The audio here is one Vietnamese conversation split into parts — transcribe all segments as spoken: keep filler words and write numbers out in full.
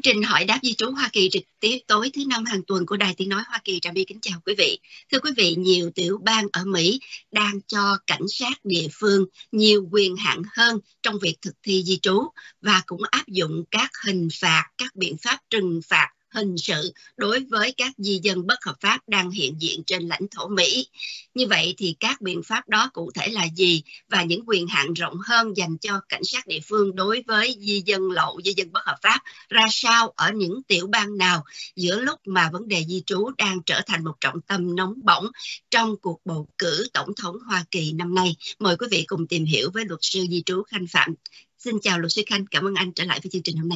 trình hỏi đáp di trú Hoa Kỳ trực tiếp tối thứ năm hàng tuần của Đài Tiếng Nói Hoa Kỳ. Trà My kính chào quý vị. Thưa quý vị, nhiều tiểu bang ở Mỹ đang cho cảnh sát địa phương nhiều quyền hạn hơn trong việc thực thi di trú và cũng áp dụng các hình phạt, các biện pháp trừng phạt hình sự đối với các di dân bất hợp pháp đang hiện diện trên lãnh thổ Mỹ. Như vậy thì các biện pháp đó cụ thể là gì, và những quyền hạn rộng hơn dành cho cảnh sát địa phương đối với di dân lậu, di dân bất hợp pháp ra sao ở những tiểu bang nào, giữa lúc mà vấn đề di trú đang trở thành một trọng tâm nóng bỏng trong cuộc bầu cử tổng thống Hoa Kỳ năm nay. Mời quý vị cùng tìm hiểu với luật sư di trú Khanh Phạm. Xin chào luật sư Khanh, cảm ơn anh trở lại với chương trình hôm nay.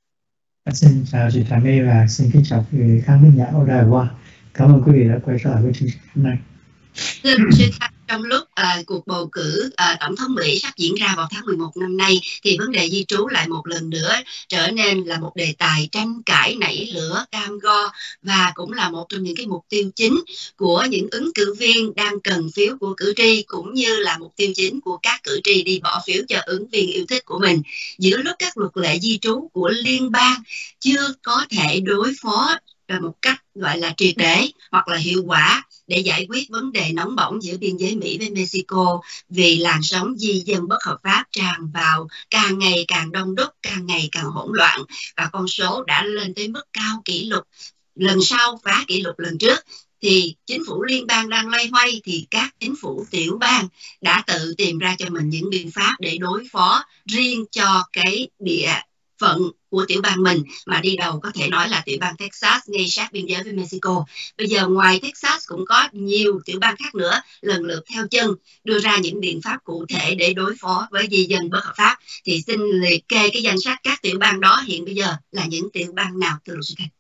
Xin chào chị Trà My và xin kính chào quý vị khán giả ở đài Hoa. Cảm ơn quý vị đã quay trở lại với chương trình hôm nay. Thưa luật sư Khanh, trong lúc uh, cuộc bầu cử uh, tổng thống Mỹ sắp diễn ra vào tháng mười một năm nay, thì vấn đề di trú lại một lần nữa trở nên là một đề tài tranh cãi nảy lửa cam go, và cũng là một trong những cái mục tiêu chính của những ứng cử viên đang cần phiếu của cử tri, cũng như là mục tiêu chính của các cử tri đi bỏ phiếu cho ứng viên yêu thích của mình. Giữa lúc các luật lệ di trú của liên bang chưa có thể đối phó một cách gọi là triệt để hoặc là hiệu quả để giải quyết vấn đề nóng bỏng giữa biên giới Mỹ với Mexico, vì làn sóng di dân bất hợp pháp tràn vào càng ngày càng đông đúc, càng ngày càng hỗn loạn, và con số đã lên tới mức cao kỷ lục, lần sau phá kỷ lục lần trước. Thì chính phủ liên bang đang loay hoay, thì các chính phủ tiểu bang đã tự tìm ra cho mình những biện pháp để đối phó riêng cho cái địa phận của tiểu bang mình, mà đi đầu có thể nói là tiểu bang Texas ngay sát biên giới với Mexico. Bây giờ ngoài Texas cũng có nhiều tiểu bang khác nữa lần lượt theo chân đưa ra những biện pháp cụ thể để đối phó với di dân bất hợp pháp. Thì xin liệt kê cái danh sách các tiểu bang đó hiện bây giờ là những tiểu bang nào, thưa luật sư Khanh?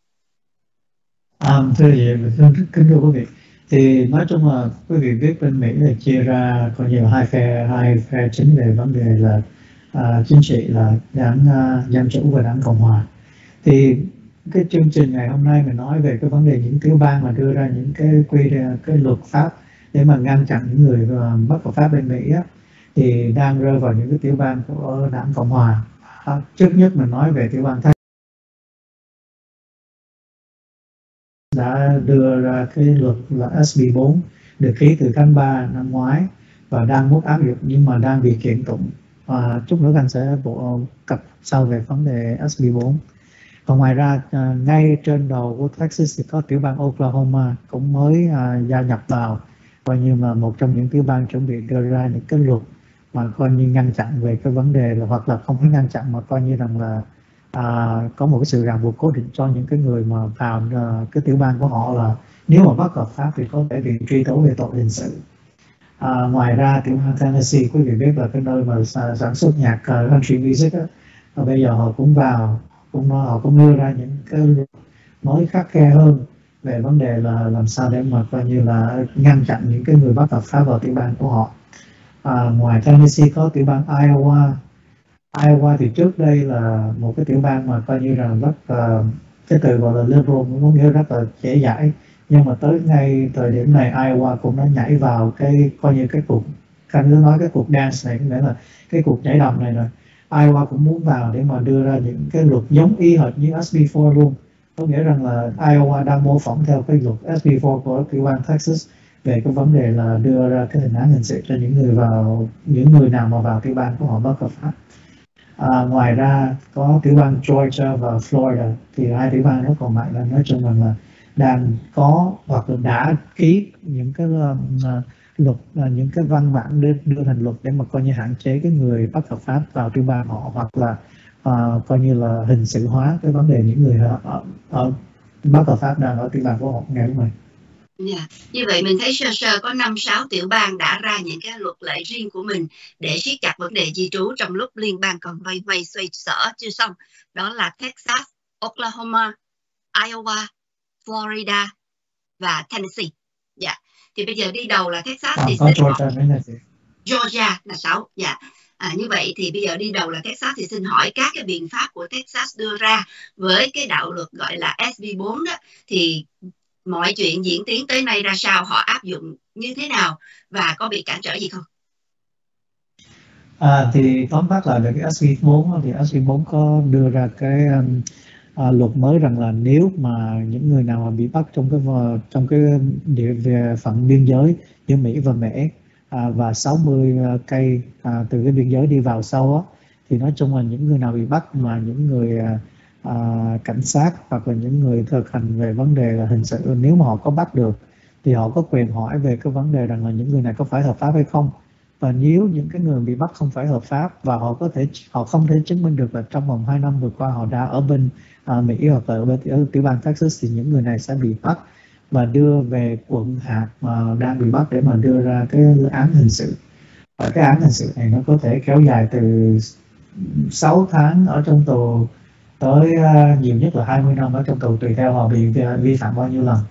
À, thưa chị, thưa, kính thưa quý vị, thì nói chung là quý vị biết bên Mỹ là chia ra có nhiều hai phe, hai phe chính về vấn đề là À, chính trị là đảng uh, Dân Chủ và đảng Cộng Hòa. Thì cái chương trình ngày hôm nay mình nói về cái vấn đề những tiểu bang mà đưa ra những cái quy cái luật pháp để mà ngăn chặn những người uh, bất hợp pháp bên Mỹ á, thì đang rơi vào những cái tiểu bang của đảng Cộng Hòa. À, trước nhất mình nói về tiểu bang Texas đã đưa ra cái luật là S B bốn được ký từ tháng ba năm ngoái và đang muốn áp dụng, nhưng mà đang bị kiện tụng. Và chút nữa anh sẽ bộ cập sau về vấn đề S B bốn. Và ngoài ra ngay trên đầu của Texas thì có tiểu bang Oklahoma cũng mới uh, gia nhập vào, coi như là một trong những tiểu bang chuẩn bị đưa ra những cái luật mà coi như ngăn chặn về cái vấn đề là, hoặc là không phải ngăn chặn mà coi như rằng là uh, có một cái sự ràng buộc cố định cho những cái người mà vào uh, cái tiểu bang của họ, là nếu mà bất hợp pháp thì có thể bị truy tố về tội hình sự. À, ngoài ra tiểu bang Tennessee, quý vị biết là cái nơi mà sản xuất nhạc uh, country music á, và bây giờ họ cũng vào, cũng họ cũng đưa ra những cái mới khắt khe hơn về vấn đề là làm sao để mà coi như là ngăn chặn những cái người bất hợp pháp vào tiểu bang của họ. À, ngoài Tennessee có tiểu bang Iowa. Iowa thì trước đây là một cái tiểu bang mà coi như là rất uh, cái từ gọi là liberal có nghĩa rất là dễ dãi, nhưng mà tới ngay thời điểm này Iowa cũng đã nhảy vào cái coi như cái cuộc, Khanh cứ nói cái cuộc dance này, nghĩa là cái cuộc nhảy đầm này rồi. Iowa cũng muốn vào để mà đưa ra những cái luật giống y hệt như S B bốn luôn, có nghĩa rằng là Iowa đang mô phỏng theo cái luật S B bốn của tiểu bang Texas về cái vấn đề là đưa ra cái hình án hình sự cho những người vào, những người nào mà vào tiểu bang của họ bất hợp pháp. À, ngoài ra có tiểu bang Georgia và Florida, thì hai tiểu bang đó còn lại là nói chung là đang có hoặc là đã ký những cái uh, luật, uh, những cái văn bản đưa, đưa thành luật để mà coi như hạn chế cái người bất hợp pháp vào tiểu bang họ, hoặc là uh, coi như là hình sự hóa cái vấn đề những người ở, ở, ở bất hợp pháp đang ở tiểu bang của họ ngày hôm nay. Yeah. Như vậy mình thấy sơ sơ có năm sáu tiểu bang đã ra những cái luật lệ riêng của mình để siết chặt vấn đề di trú trong lúc liên bang còn vây vây xoay sở chưa xong. Đó là Texas, Oklahoma, Iowa, Florida và Tennessee. Dạ. Yeah. Thì bây giờ đi đầu là Texas, à, thì có Georgia, Georgia là sáu. Dạ. Yeah. À, như vậy thì bây giờ đi đầu là Texas, thì xin hỏi các cái biện pháp của Texas đưa ra với cái đạo luật gọi là S B bốn đó, thì mọi chuyện diễn tiến tới nay ra sao, họ áp dụng như thế nào và có bị cản trở gì không? À, thì tóm tắt lại về cái S B bốn thì S B bốn có đưa ra cái um, à, luật mới rằng là nếu mà những người nào mà bị bắt trong cái trong cái địa về phận biên giới giữa Mỹ và Mễ à, và sáu mươi cây à, từ cái biên giới đi vào sâu á, thì nói chung là những người nào bị bắt mà những người à, à, cảnh sát hoặc là những người thực hành về vấn đề là hình sự, nếu mà họ có bắt được thì họ có quyền hỏi về cái vấn đề rằng là những người này có phải hợp pháp hay không. Và nếu những cái người bị bắt không phải hợp pháp và họ có thể họ không thể chứng minh được là trong vòng hai năm vừa qua họ đã ở bên à, Mỹ hoặc là ở bên ở tiểu bang Texas, thì những người này sẽ bị bắt và đưa về quận hạt mà đang bị bắt để mà đưa ra cái án hình sự. Và cái án hình sự này nó có thể kéo dài từ sáu tháng ở trong tù tới uh, nhiều nhất là hai mươi năm ở trong tù, tùy theo họ bị vi phạm bao nhiêu lần.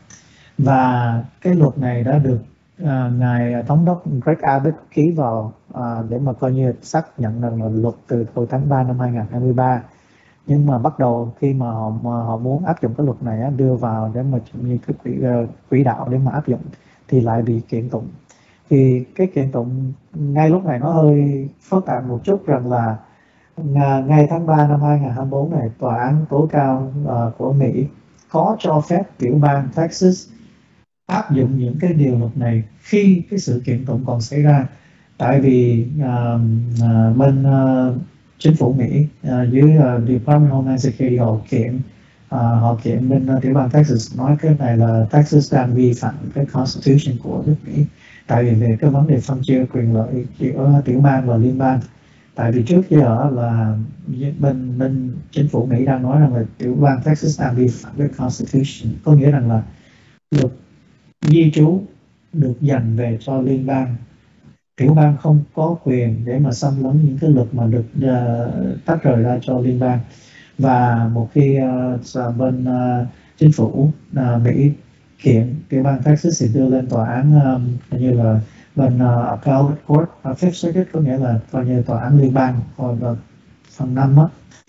Và cái luật này đã được uh, ngài thống đốc Greg Abbott ký vào uh, để mà coi như xác nhận rằng là luật từ hồi tháng ba năm hai nghìn không trăm hai mươi ba. Nhưng mà bắt đầu khi mà họ mà họ muốn áp dụng cái luật này á, đưa vào để mà như cái quỹ, uh, quỹ đạo để mà áp dụng thì lại bị kiện tụng. Thì cái kiện tụng ngay lúc này nó hơi phức tạp một chút, rằng là ngày tháng ba năm hai nghìn không trăm hai mươi bốn này, tòa án tối cao uh, của Mỹ có cho phép tiểu bang Texas áp dụng những cái điều luật này khi cái sự kiện tụng còn xảy ra. Tại vì uh, uh, bên uh, chính phủ Mỹ uh, dưới uh, Department of Homeland Security họ kiện uh, họ kiện bên uh, tiểu bang Texas, nói cái này là Texas đang vi phạm cái Constitution của nước Mỹ, tại vì về cái vấn đề phân chia quyền lợi giữa tiểu bang và liên bang. Tại vì trước giờ là bên bên chính phủ Mỹ đang nói rằng là tiểu bang Texas đang vi phạm cái Constitution, có nghĩa rằng là luật di trú được dành về cho liên bang, tiểu bang không có quyền để mà xâm lấn những cái luật mà được uh, tách rời ra cho liên bang. Và một khi uh, bên uh, chính phủ uh, Mỹ kiện tiểu bang Texas thì đưa lên tòa án um, như là bên uh, Appellate Court, uh, Fifth Circuit, có nghĩa là coi như tòa án liên bang còn uh, phần năm á,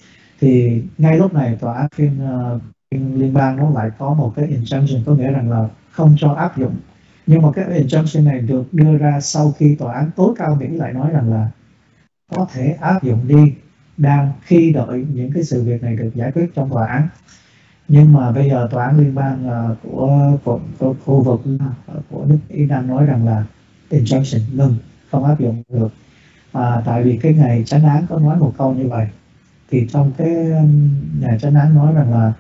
thì ngay lúc này tòa án phiên, uh, phiên liên bang nó lại có một cái injunction, có nghĩa rằng là không cho áp dụng. Nhưng mà cái injunction này được đưa ra sau khi tòa án tối cao Mỹ lại nói rằng là có thể áp dụng đi, đang khi đợi những cái sự việc này được giải quyết trong tòa án. Nhưng mà bây giờ tòa án liên bang uh, của, của, của khu vực uh, của nước Mỹ đang nói rằng là injunction ngừng, không áp dụng được. À, tại vì cái ngày chánh án có nói một câu như vậy. Thì trong cái ngày chánh án nói rằng là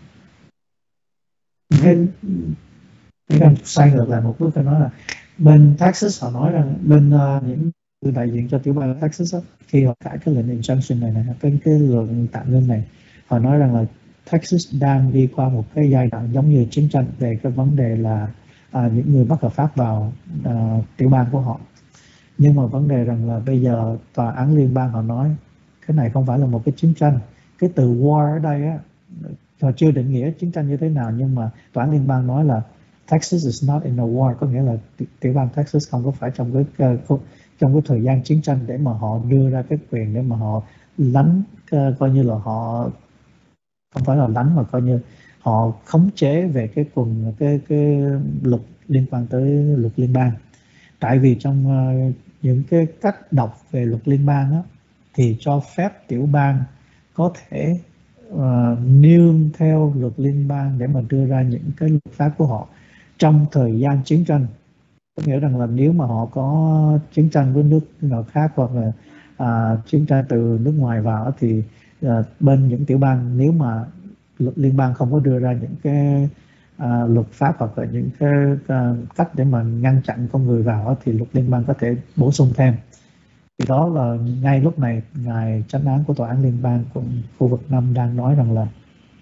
cái cái xoay ngược lại một bước, tôi nói là bên Texas họ nói rằng bên uh, những người đại diện cho tiểu bang Texas đó, khi họ cãi cái lệnh injunction này này, cái cái lệnh tạm ngưng này, họ nói rằng là Texas đang đi qua một cái giai đoạn giống như chiến tranh về cái vấn đề là à, những người bất hợp pháp vào à, tiểu bang của họ. Nhưng mà vấn đề rằng là bây giờ tòa án liên bang họ nói cái này không phải là một cái chiến tranh. Cái từ war ở đây á, họ chưa định nghĩa chiến tranh như thế nào, nhưng mà tòa án liên bang nói là Texas is not in a war, có nghĩa là tiểu bang Texas không có phải trong cái trong cái thời gian chiến tranh để mà họ đưa ra cái quyền để mà họ lánh, coi như là họ không phải là đánh mà coi như họ khống chế về cái quần cái cái luật liên quan tới luật liên bang. Tại vì trong uh, những cái cách đọc về luật liên bang á, thì cho phép tiểu bang có thể uh, nương theo luật liên bang để mà đưa ra những cái luật pháp của họ trong thời gian chiến tranh. Có nghĩa rằng là nếu mà họ có chiến tranh với nước nào khác hoặc là uh, chiến tranh từ nước ngoài vào thì uh, bên những tiểu bang, nếu mà luật liên bang không có đưa ra những cái uh, luật pháp hoặc là những cái uh, cách để mà ngăn chặn con người vào thì luật liên bang có thể bổ sung thêm. Thì đó là ngay lúc này ngài chánh án của tòa án liên bang của khu vực năm đang nói rằng là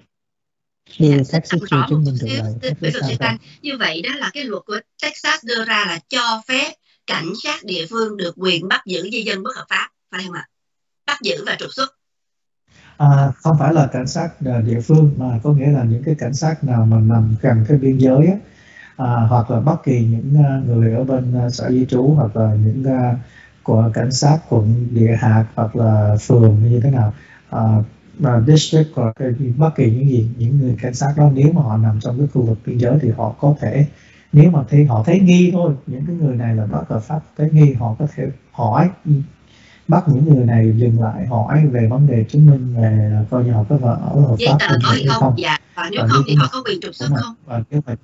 Dạ, Texas chưa chứng minh được là như vậy. Đó là cái luật của Texas đưa ra là cho phép cảnh sát địa phương được quyền bắt giữ di dân bất hợp pháp, phải không ạ? Bắt giữ và trục xuất. À, không phải là cảnh sát địa phương, mà có nghĩa là những cái cảnh sát nào mà nằm gần cái biên giới á, à, hoặc là bất kỳ những người ở bên sở di trú hoặc là những uh, của cảnh sát quận địa hạt hoặc là phường như thế nào, uh, district hoặc bất kỳ những gì, những người cảnh sát đó nếu mà họ nằm trong cái khu vực biên giới thì họ có thể, nếu mà thấy họ thấy nghi thôi, những cái người này là bất hợp pháp thấy nghi, họ có thể hỏi bắt những người này dừng lại hỏi về vấn đề chứng minh về coi như họ có vợ ở hợp giấy pháp tờ bên có Mỹ hay hay không, không. dạ, và nếu Và không nếu thì mà họ có quyền trục xuất không? và nếu mà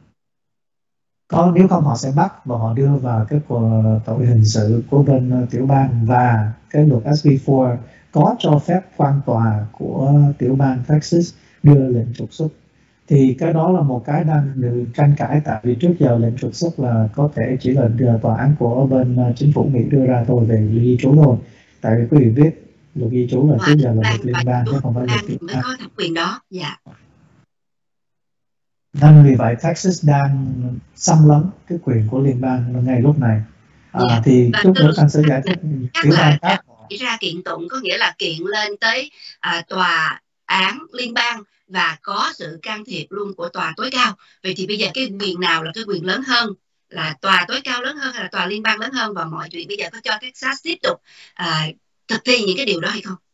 có nếu không họ sẽ bắt và họ đưa vào cái tội hình sự của bên tiểu bang, và cái luật ét bê bốn có cho phép quan tòa của tiểu bang Texas đưa lệnh trục xuất. Thì cái đó là một cái đang được tranh cãi, tại vì trước giờ lệnh trục xuất là có thể chỉ là tòa án của bên chính phủ Mỹ đưa ra thôi về di trú thôi. Tại vì quý vị biết luật di trú là trước giờ là luật liên bang chứ không phải luật tiểu mới bang. có thẩm quyền đó, dạ. Nên vì vậy Texas đang xâm lấn cái quyền của liên bang ngay lúc này. À, Yeah. thì Và chút nữa từ anh sẽ giải thích chắc tiểu bang là khác. chỉ ra kiện tụng, có nghĩa là kiện lên tới à, tòa án liên bang và có sự can thiệp luôn của tòa tối cao. Vậy thì bây giờ cái quyền nào là cái quyền lớn hơn, là tòa tối cao lớn hơn hay là tòa liên bang lớn hơn, và mọi chuyện bây giờ có cho Texas tiếp tục à, thực thi những cái điều đó hay không?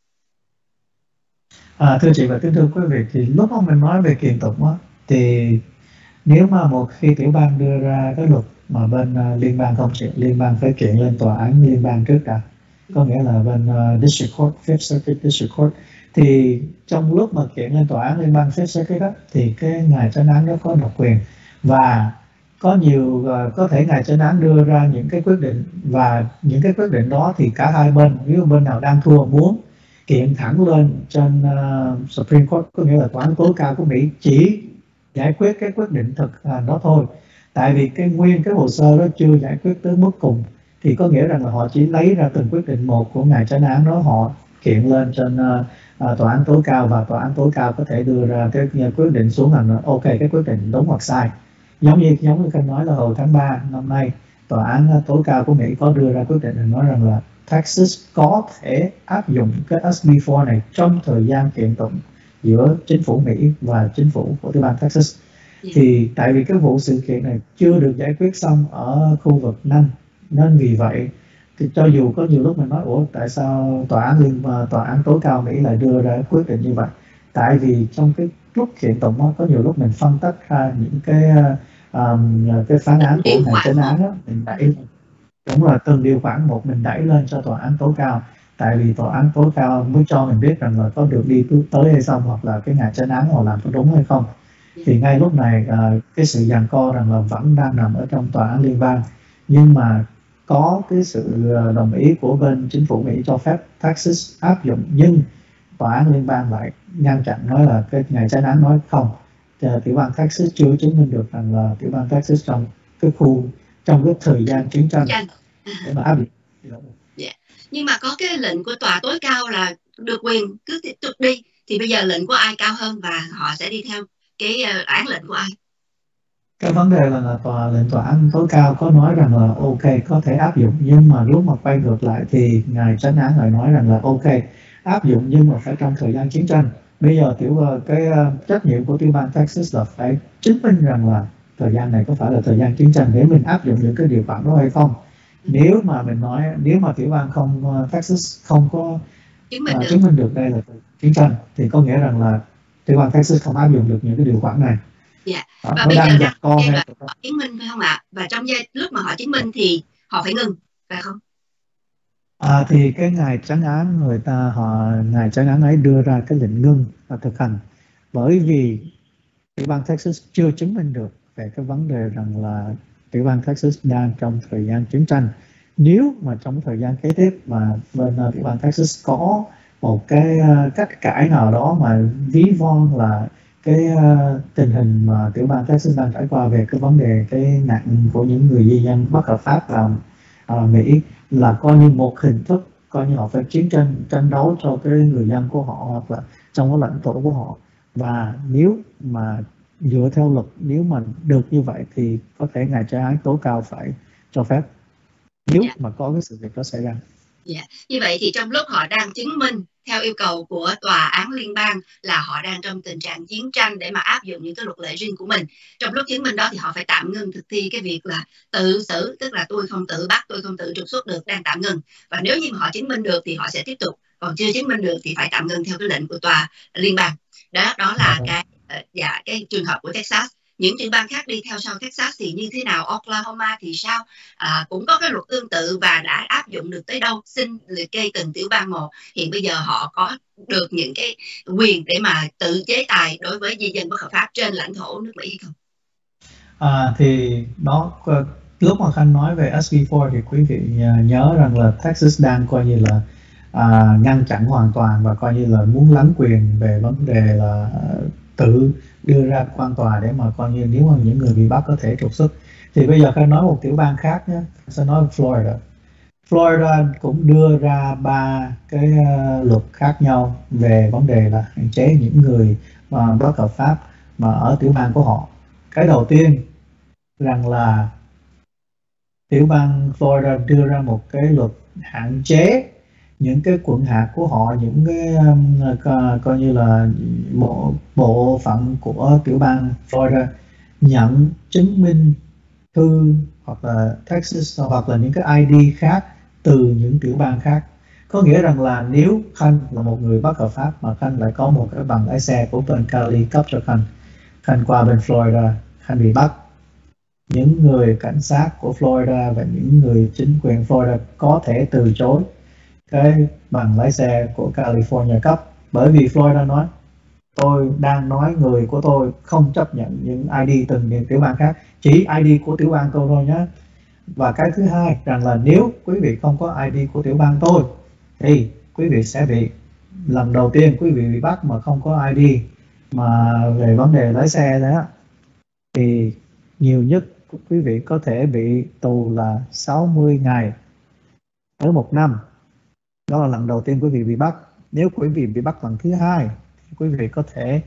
À, thưa chị và kính thưa quý vị, thì lúc mà mình nói về kiện tụng á, thì nếu mà một khi tiểu bang đưa ra cái luật mà bên uh, liên bang không chịu, liên bang phải kiện lên tòa án liên bang trước đã, có nghĩa là bên uh, District Court, Fifth Circuit District Court. Thì trong lúc mà kiện lên tòa án liên bang Fifth Circuit đó, thì cái ngài chánh án đó có độc quyền, và có nhiều uh, có thể ngài chánh án đưa ra những cái quyết định, và những cái quyết định đó thì cả hai bên, nếu bên nào đang thua muốn kiện thẳng lên trên uh, Supreme Court, có nghĩa là tòa án tối cao của Mỹ chỉ giải quyết cái quyết định thực hành đó thôi. Tại vì cái nguyên cái hồ sơ đó chưa giải quyết tới mức cùng, thì có nghĩa rằng là họ chỉ lấy ra từng quyết định một của ngài chánh án đó, họ kiện lên trên uh, uh, tòa án tối cao, và tòa án tối cao có thể đưa ra cái quyết định xuống rằng là ok, cái quyết định đúng hoặc sai. Giống như giống như Khanh nói là hồi tháng ba năm nay, tòa án tối cao của Mỹ có đưa ra quyết định nói rằng là Texas có thể áp dụng cái ét bê bốn này trong thời gian kiện tụng giữa chính phủ Mỹ và chính phủ của tiểu bang Texas. Yeah. Thì tại vì cái vụ sự kiện này chưa được giải quyết xong ở khu vực Nam, nên vì vậy thì cho dù có nhiều lúc mình nói ủa tại sao tòa án liên tòa án tối cao Mỹ lại đưa ra quyết định như vậy, tại vì trong cái lúc kiện tụng đó, có nhiều lúc mình phân tách ra những cái um, cái phán án của ngài chánh án đó, mình đẩy đúng là từng điều khoản một mình đẩy lên cho tòa án tối cao, tại vì tòa án tối cao mới cho mình biết rằng là có được đi tới hay không, hoặc là cái ngài chánh án họ làm có đúng hay không. Thì ngay lúc này uh, cái sự giằng co rằng là vẫn đang nằm ở trong tòa án liên bang, nhưng mà có cái sự đồng ý của bên chính phủ Mỹ cho phép Texas áp dụng, nhưng tòa án liên bang lại ngăn chặn, nói là cái ngài chánh án nói không, tiểu bang Texas chưa chứng minh được rằng là tiểu bang Texas trong cái khu trong cái thời gian chiến tranh để mà áp dụng. Yeah. Nhưng mà có cái lệnh của tòa tối cao là được quyền cứ tiếp tục đi, thì bây giờ lệnh của ai cao hơn và họ sẽ đi theo cái án lệnh của ai? Cái vấn đề là, là tòa lệnh tòa án tối cao có nói rằng là ok có thể áp dụng, nhưng mà lúc mà quay ngược lại thì ngài chánh án lại nói rằng là ok áp dụng nhưng mà phải trong thời gian chiến tranh. Bây giờ tiểu cái uh, trách nhiệm của tiểu bang Texas là phải chứng minh rằng là thời gian này có phải là thời gian chiến tranh để mình áp dụng những cái điều khoản đó hay không. Nếu mà mình nói nếu mà tiểu bang không uh, Texas không có chứng minh, uh, được. chứng minh được đây là chiến tranh, thì có nghĩa rằng là tiểu bang Texas không áp dụng được những cái điều khoản này. Dạ. Đó, và bây giờ đang con họ chứng minh phải không ạ? Và trong giây lúc mà họ chứng minh thì họ phải ngừng, phải không? À, thì cái ngài chánh án người ta họ ngài chánh án ấy đưa ra cái lệnh ngưng và thực hành, bởi vì tiểu bang Texas chưa chứng minh được về cái vấn đề rằng là tiểu bang Texas đang trong thời gian chiến tranh. Nếu mà trong thời gian kế tiếp mà bên uh, tiểu bang Texas có một cái uh, cách cãi nào đó mà ví von là cái uh, tình hình mà tiểu bang Texas đang trải qua về cái vấn đề cái nạn của những người di dân bất hợp pháp vào uh, Mỹ, là coi như một hình thức, coi như họ phải chiến tranh tranh đấu cho cái người dân của họ hoặc là trong cái lãnh thổ của họ. Và nếu mà dựa theo luật, nếu mà được như vậy thì có thể ngài chánh án tối cao phải cho phép, nếu yeah. mà có cái sự việc đó xảy ra. Yeah. Như vậy thì trong lúc họ đang chứng minh theo yêu cầu của tòa án liên bang là họ đang trong tình trạng chiến tranh để mà áp dụng những cái luật lệ riêng của mình, trong lúc chứng minh đó thì họ phải tạm ngưng thực thi cái việc là tự xử, tức là tôi không tự bắt, tôi không tự trục xuất được, đang tạm ngưng. Và nếu như mà họ chứng minh được thì họ sẽ tiếp tục, còn chưa chứng minh được thì phải tạm ngưng theo cái lệnh của tòa liên bang. Đó đó là cái dạ cái trường hợp của Texas. những tiểu bang khác đi theo sau Texas thì như thế nào? Oklahoma thì sao? À, cũng có cái luật tương tự và đã áp dụng được tới đâu? Xin liệt kê từng tiểu bang một. Hiện bây giờ họ có được những cái quyền để mà tự chế tài đối với di dân bất hợp pháp trên lãnh thổ nước Mỹ hay không? À, thì đó, lúc mà Khanh nói về ét bê bốn thì quý vị nhớ rằng là Texas đang coi như là à, ngăn chặn hoàn toàn và coi như là muốn lấn quyền về vấn đề là tự đưa ra quan tòa để mà coi như nếu mà những người bị bắt có thể trục xuất. Thì bây giờ Khanh nói một tiểu bang khác nhé, sẽ nói Florida. Florida cũng đưa ra ba cái uh, luật khác nhau về vấn đề là hạn chế những người mà bất hợp pháp mà ở tiểu bang của họ. Cái đầu tiên rằng là tiểu bang Florida đưa ra một cái luật hạn chế những cái quận hạt của họ, những cái um, co, coi như là bộ bộ phận của tiểu bang Florida nhận chứng minh thư hoặc là Texas hoặc là những cái i đê khác từ những tiểu bang khác. Có nghĩa rằng là nếu Khanh là một người bất hợp pháp mà Khanh lại có một cái bằng lái xe của bên Cali cấp cho Khanh, Khanh qua bên Florida, Khanh bị bắt, những người cảnh sát của Florida và những người chính quyền Florida có thể từ chối cái bằng lái xe của California cấp, bởi vì Florida nói tôi đang nói người của tôi không chấp nhận những i đê từ những tiểu bang khác, chỉ i đê của tiểu bang tôi thôi nhé. Và cái thứ hai rằng là nếu quý vị không có i đê của tiểu bang tôi thì quý vị sẽ bị, lần đầu tiên quý vị bị bắt mà không có i đê mà về vấn đề lái xe đó thì nhiều nhất quý vị có thể bị tù là sáu mươi ngày tới một năm. Đó là lần đầu tiên quý vị bị bắt. Nếu quý vị bị bắt lần thứ hai thì quý vị có thể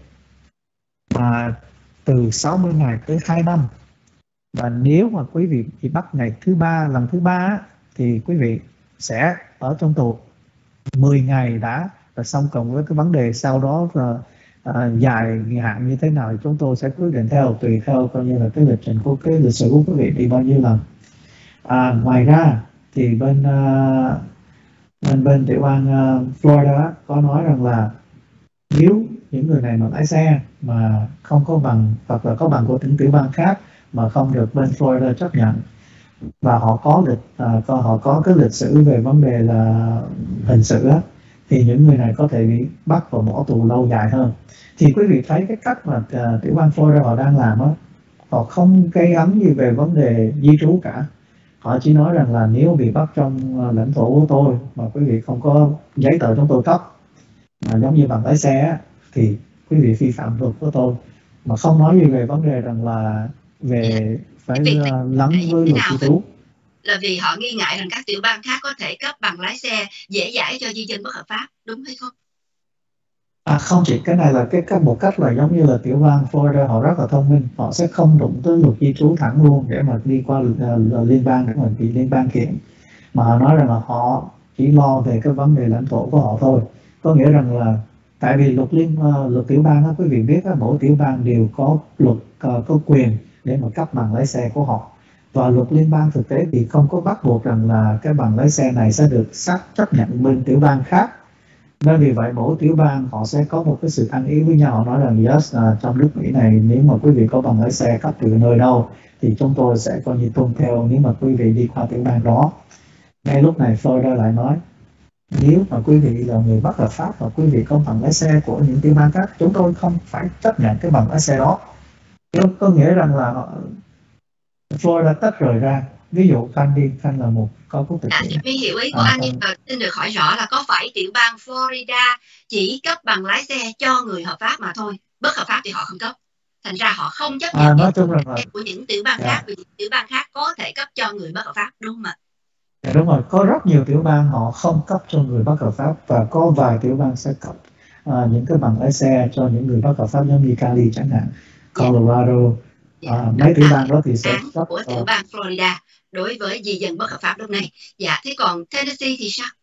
mà từ sáu mươi ngày tới hai năm. Và nếu mà quý vị bị bắt ngày thứ ba, lần thứ ba thì quý vị sẽ ở trong tù mười ngày đã, và xong cộng với cái vấn đề sau đó là à, dài hạn như thế nào thì chúng tôi sẽ quyết định theo, tùy theo coi như là cái lịch trình của cái lịch sử của quý vị đi bao nhiêu lần. À, ngoài ra thì bên uh, bên bên tiểu bang uh, Florida có nói rằng là nếu những người này mà lái xe mà không có bằng hoặc là có bằng của những tiểu bang khác mà không được bên Florida chấp nhận và họ có lịch uh, có, họ có cái lịch sử về vấn đề là hình sự á, thì những người này có thể bị bắt và bỏ tù lâu dài hơn. Thì quý vị thấy cái cách mà uh, tiểu bang Florida họ đang làm á, họ không gây gắn gì về vấn đề di trú cả. Họ chỉ nói rằng là nếu bị bắt trong uh, lãnh thổ của tôi mà quý vị không có giấy tờ chúng tôi cấp, mà giống như bằng lái xe á, thì quý vị vi phạm luật của tôi, mà không nói gì về vấn đề rằng là về phải uh, lắng với luật di trú. Là vì họ nghi ngại rằng các tiểu bang khác có thể cấp bằng lái xe dễ dãi cho di dân bất hợp pháp, đúng hay không? À, không chỉ cái này là cái, cái một cách là giống như là tiểu bang Florida họ rất là thông minh, họ sẽ không đụng tới luật di trú thẳng luôn để mà đi qua uh, liên bang để mà bị liên bang kiện, mà họ nói rằng là họ chỉ lo về cái vấn đề lãnh thổ của họ thôi. Có nghĩa rằng là tại vì luật liên uh, luật tiểu bang đó, quý vị biết đó, mỗi tiểu bang đều có luật uh, có quyền để mà cấp bằng lái xe của họ, và luật liên bang thực tế thì không có bắt buộc rằng là cái bằng lái xe này sẽ được xác chấp nhận bên tiểu bang khác. Nên vì vậy mỗi tiểu bang họ sẽ có một cái sự ăn ý với nhau, họ nói rằng yes, à, trong nước Mỹ này nếu mà quý vị có bằng lái xe cấp từ nơi đâu thì chúng tôi sẽ coi như tuân theo nếu mà quý vị đi qua tiểu bang đó. Ngay lúc này Florida lại nói nếu mà quý vị là người bất hợp pháp và quý vị có bằng lái xe của những tiểu bang khác, chúng tôi không phải chấp nhận cái bằng lái xe đó. Có nghĩa rằng là Florida tách rời ra. Ví dụ Khanh đi, Khanh là một có quốc tịch. À, thì hiểu ý của à, anh, nhưng mà xin được hỏi rõ là có phải tiểu bang Florida chỉ cấp bằng lái xe cho người hợp pháp mà thôi, bất hợp pháp thì họ không cấp, thành ra họ không chấp nhận à, nói chung là của những tiểu bang yeah. khác, vì những tiểu bang khác có thể cấp cho người bất hợp pháp, đúng không ạ? Dạ, đúng rồi, có rất nhiều tiểu bang họ không cấp cho người bất hợp pháp, và có vài tiểu bang sẽ cấp uh, những cái bằng lái xe cho những người bất hợp pháp, giống như Cali chẳng hạn, Colorado. Yeah. Yeah. Uh, mấy tiểu bang đó thì sẽ cấp của tiểu bang Florida đối với di dân bất hợp pháp lúc này. Dạ, thế còn Tennessee thì sao?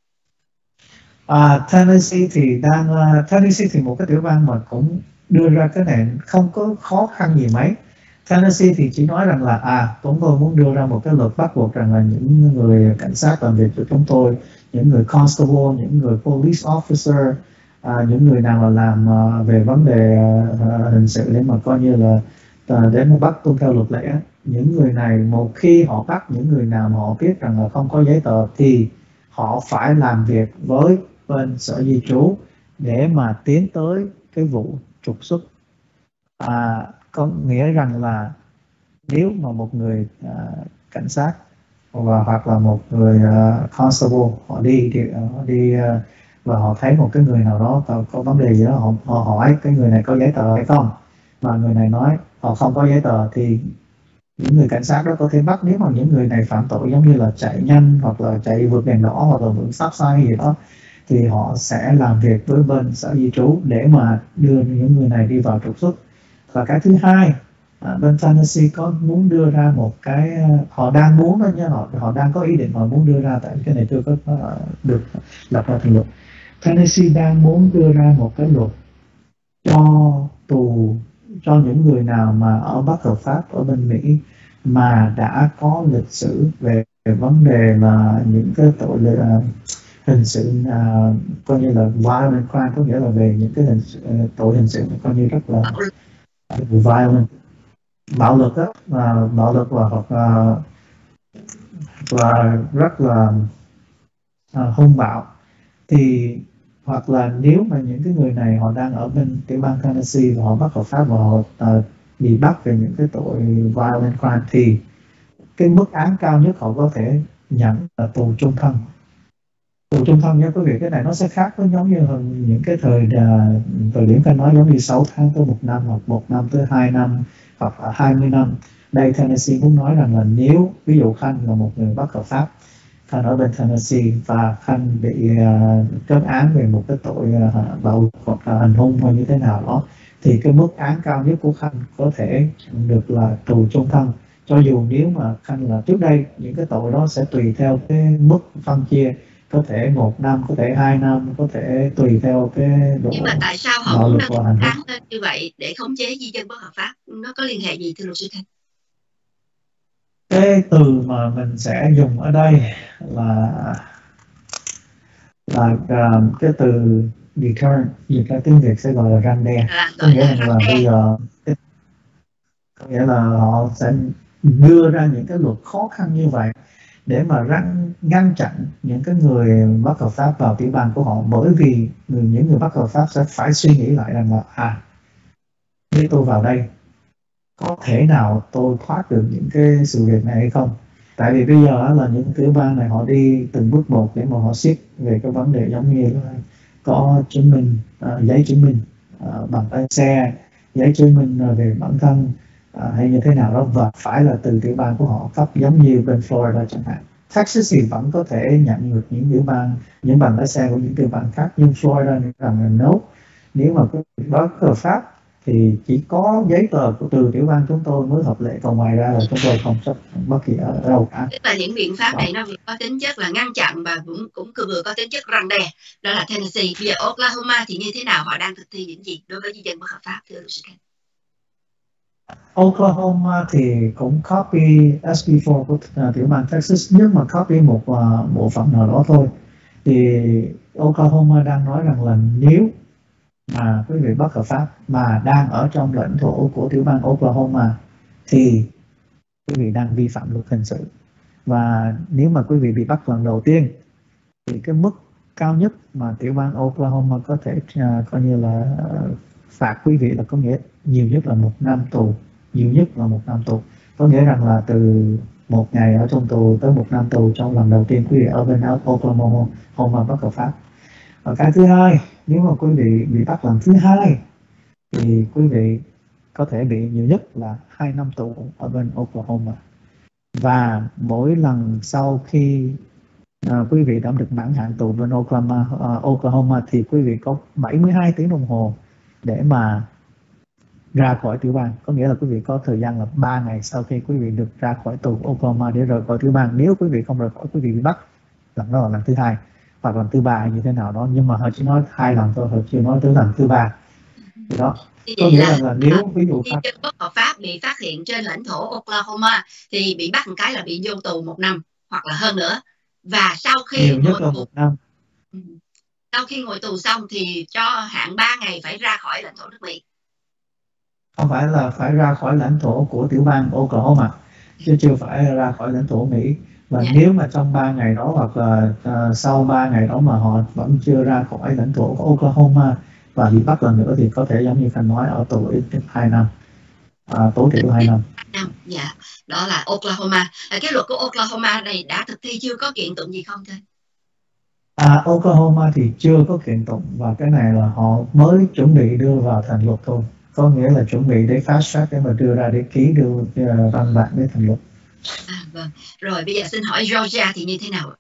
À, Tennessee thì đang uh, Tennessee thì một cái tiểu bang mà cũng đưa ra cái này không có khó khăn gì mấy. Tennessee thì chỉ nói rằng là à chúng tôi muốn đưa ra một cái luật bắt buộc rằng là những người cảnh sát làm việc của chúng tôi, những người constable, những người police officer, à, những người nào mà làm uh, về vấn đề uh, hình sự để mà coi như là đến bắt tuân theo luật lệ. Những người này một khi họ bắt những người nào mà họ biết rằng là không có giấy tờ thì họ phải làm việc với bên sở di trú để mà tiến tới cái vụ trục xuất. À, có nghĩa rằng là nếu mà một người uh, cảnh sát và hoặc là một người uh, constable họ đi thì họ đi uh, và họ thấy một cái người nào đó có, có vấn đề gì đó, họ, họ hỏi cái người này có giấy tờ hay không, mà người này nói họ không có giấy tờ thì những người cảnh sát đó có thể bắt. Nếu mà những người này phạm tội giống như là chạy nhanh hoặc là chạy vượt đèn đỏ hoặc là vượt stop sign gì đó thì họ sẽ làm việc với bên sở di trú để mà đưa những người này đi vào trục xuất. Và cái thứ hai, à, bên Tennessee có muốn đưa ra một cái, họ đang muốn đó nha, họ họ đang có ý định họ muốn đưa ra, tại cái này chưa có uh, được lập ra thành luật. Tennessee đang muốn đưa ra một cái luật cho tù cho những người nào mà ở bất hợp pháp ở bên Mỹ mà đã có lịch sử về, về vấn đề là những cái tội uh, hình sự uh, coi như là violent crime, có nghĩa là về những cái hình sự, uh, tội hình sự coi như rất là violent, bạo lực đó, và bạo lực và hoặc uh, và rất là uh, hung bạo, thì hoặc là nếu mà những cái người này họ đang ở bên tiểu bang Tennessee và họ bất hợp pháp và họ uh, bị bắt về những cái tội violent crime thì cái mức án cao nhất họ có thể nhận là tù trung thân. Tù trung thân nha quý vị, cái này nó sẽ khác với giống như những cái thời uh, thời điểm Khanh nói giống như sáu tháng tới một năm hoặc một năm tới hai năm hoặc là hai mươi năm. Đây Tennessee muốn nói rằng là nếu ví dụ Khanh là một người bất hợp pháp, Khanh ở bên Tennessee và Khanh bị uh, kết án về một cái tội uh, bạo lực hoặc là hành hung hay như thế nào đó, thì cái mức án cao nhất của Khanh có thể được là tù chung thân. Cho dù nếu mà Khanh là trước đây những cái tội đó sẽ tùy theo cái mức phân chia, có thể một năm, có thể hai năm, có thể tùy theo cái độ. Nhưng mà tại sao họ muốn nâng án lên như vậy để khống chế di dân bất hợp pháp? Nó có liên hệ gì thưa luật sư Thanh? Cái từ mà mình sẽ dùng ở đây là là uh, cái từ deterrent, dịch ra tiếng Việt sẽ gọi là răn đe. Có nghĩa là, là bây giờ có nghĩa là họ sẽ đưa ra những cái luật khó khăn như vậy để mà ngăn ngăn chặn những cái người bất hợp pháp vào tiểu bang của họ, bởi vì người, những người bất hợp pháp sẽ phải suy nghĩ lại rằng là à, nếu tôi vào đây có thể nào tôi thoát được những cái sự việc này hay không. Tại vì bây giờ là những tiểu bang này họ đi từng bước một để mà họ siết về cái vấn đề giống như là có chứng minh, uh, giấy chứng minh uh, bằng lái xe, giấy chứng minh uh, về bản thân uh, hay như thế nào đó, và phải là từ tiểu bang của họ cấp, giống như bên Florida chẳng hạn. Texas thì vẫn có thể nhận được những tiểu bang những bằng lái xe của những tiểu bang khác, nhưng Florida nói rằng là no, nếu mà có bất hợp pháp thì chỉ có giấy tờ của từ tiểu bang chúng tôi mới hợp lệ, còn ngoài ra là chúng tôi không chấp bất kỳ ở đâu cả. Tức là những biện pháp này nó vừa có tính chất là ngăn chặn và cũng cũng vừa có tính chất răn đe. Đó là Tennessee. Bây giờ Oklahoma thì như thế nào, họ đang thực thi những gì đối với di dân bất hợp pháp thưa luật sư Khanh? Oklahoma thì cũng copy ét bê bốn của uh, tiểu bang Texas, nhưng mà copy một uh, bộ phận nào đó thôi. Thì Oklahoma đang nói rằng là nếu mà quý vị bất hợp pháp mà đang ở trong lãnh thổ của tiểu bang Oklahoma thì quý vị đang vi phạm luật hình sự, và nếu mà quý vị bị bắt lần đầu tiên thì cái mức cao nhất mà tiểu bang Oklahoma có thể uh, coi như là uh, phạt quý vị là có nghĩa nhiều nhất là một năm tù, nhiều nhất là một năm tù, có nghĩa rằng là từ một ngày ở trong tù tới một năm tù trong lần đầu tiên quý vị ở bên Oklahoma bất hợp pháp. Và cái thứ hai, nếu mà quý vị bị bắt lần thứ hai thì quý vị có thể bị nhiều nhất là hai năm tù ở bên Oklahoma. Và mỗi lần sau khi uh, quý vị đã được mãn hạn tù bên Oklahoma, uh, Oklahoma thì quý vị có bảy mươi hai tiếng đồng hồ để mà ra khỏi tiểu bang. Có nghĩa là quý vị có thời gian là ba ngày sau khi quý vị được ra khỏi tù Oklahoma để rời khỏi tiểu bang. Nếu quý vị không rời khỏi, quý vị bị bắt lần đó là lần thứ hai hoặc lần thứ ba như thế nào đó, nhưng mà họ chỉ nói hai lần thôi, họ chưa nói tới lần thứ ba. Đó có nghĩa là, là nếu ví dụ khi dân bất hợp pháp bị phát hiện trên lãnh thổ Oklahoma thì bị bắt một cái là bị vô tù một năm hoặc là hơn nữa, và sau khi nhiều nhất là một năm, sau khi ngồi tù xong thì cho hạn ba ngày phải ra khỏi lãnh thổ nước Mỹ. không phải là phải ra khỏi lãnh thổ của tiểu bang Oklahoma, chứ chưa phải ra khỏi lãnh thổ Mỹ. Và Dạ. nếu mà trong ba ngày đó hoặc là uh, sau ba ngày đó mà họ vẫn chưa ra khỏi lãnh thổ của Oklahoma và bị bắt lần nữa thì có thể giống như Khanh nói ở tù ít nhất hai năm, à, tối thiểu hai năm. năm. Dạ, đó là Oklahoma. À, cái luật của Oklahoma này đã thực thi chưa, có kiện tụng gì không thưa? À, Oklahoma thì chưa có kiện tụng, và cái này là họ mới chuẩn bị đưa vào thành luật thôi, có nghĩa là chuẩn bị để fast track để mà đưa ra để ký đưa uh, văn bản để thành luật. À, vâng. Rồi bây giờ xin hỏi Georgia thì như thế nào ạ?